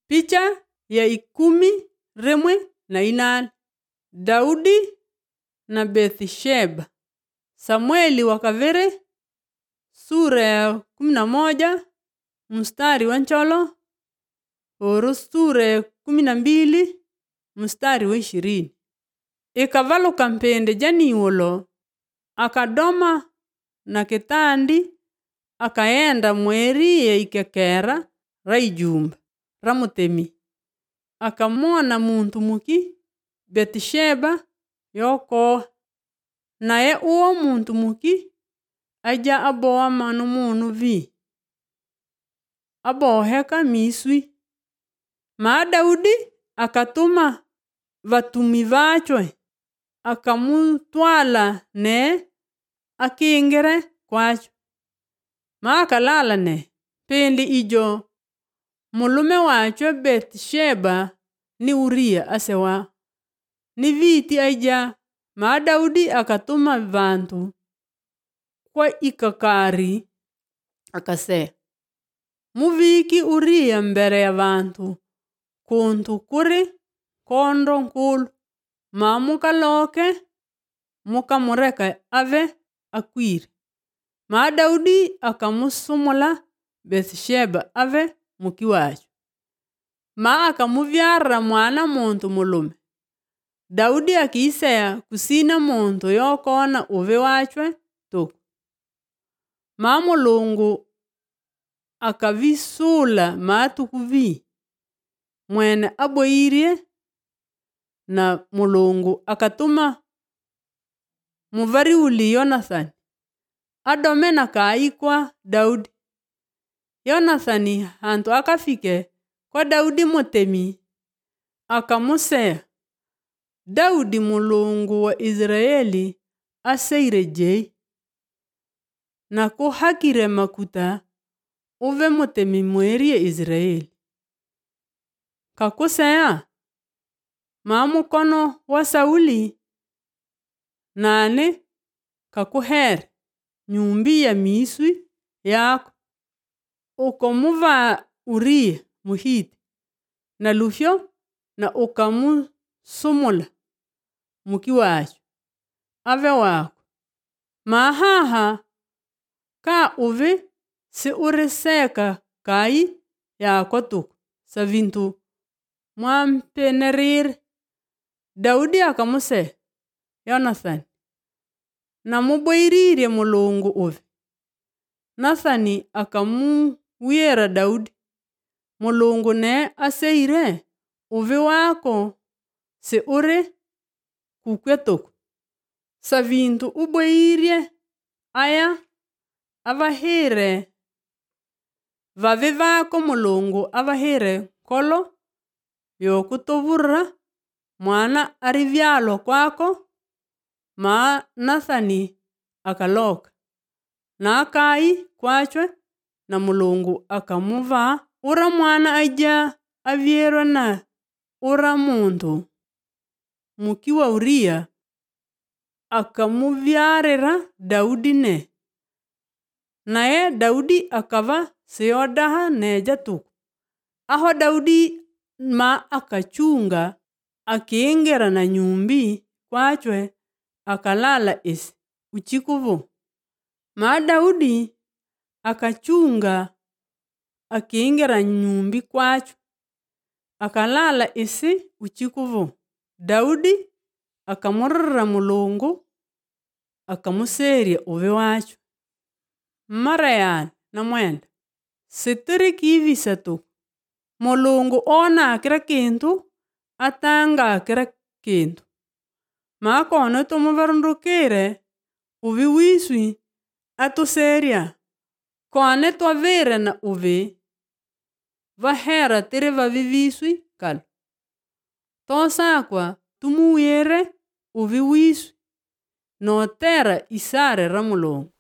Picha ya 11 Daudi na Bathsheba. Samueli wa kavere sura ya 11 mstari wa ncholo oro sura ya 12 mstari wa 20. Ikavaluka mpende janiwolo akadoma na kitandi akaenda mweri ya ikekera raijumba ramutemi. Akamwona muntu muki Bathsheba yoko naye uo muntu muki aja aboa manu munu vi aboheka miswi. Ma Daudi akatuma vatumi vachwe akamutwala ne akingere kwacho. Ma akalala ne pendi ijo mulume wachwe Bathsheba ni Uria asewa ni viti aija. Ma Daudi akatuma vantu kwa ikakari akase muviki Uria mbere ya vantu kuntu kuri kondo nkulu. Ma mukaloke mukamureka ave akwire. Ma Daudi akamusumula Bathsheba ave muki wacho. Ma akamuvyara mwana muntu mulume. Daudi akiisea kusina muntu yokona uve wachwe tuku. Ma Mulungu akavisula matuku vi mwene aboirie na Mulungu akatuma muvari uli Yonathani adome na kai kwa Daudi. Yonathani hantu akafike kwa Daudi mutemi akamusea, Daudi Mulungu wa Israeli aseire jei na kuhakire makuta uve mutemi mweri ya Israeli. Kakusea ma mukono wa Sauli nane kakuhere nyumbi ya miswi yako ukomuva Uria muhiti na lufyo na ukamusumula muki wacho ave wako. Mahaha ka uve si uriseka kai yako tuku sa vintu mwampenerire. Daudi akamuse Yonathani na muboiririe Mulungu uve. Nathani akamuwira Daudi, Mulungu ne aseire uve wako si uri kukwe tuku. Sa vintu uboirie aya avahire vave vako Mulungu avahire kolo yokutuvura mwana arivyalo kwako. Ma Nathani akaloka na akai kwachwe na Mulungu akamuva ura mwana aja avyerwa na ura muntu muki wa Uria akamuvyarira Daudi ne. Naye Daudi akava siyodaha neja tuku. Aho Daudi ma akachunga akiingera na nyumbi kwachwe akalala isi uchikuvu. Ma Daudi akachunga akiingera nyumbi kwachwe akalala isi uchikuvu. Daudi akamurira Mulungu akamuseria uve wachwe. Mara yani na mwenda sitiri kivisa tuku. Mulungu ona kira kintu atanga kira kintu. Ma kono tumuvarundukire uvi wiswi atuseria kone twavire na uvi vahera tiri vaviviswi kalu. Tosakwa tumuwire uvi wiswi no tera isare ra Mulungu.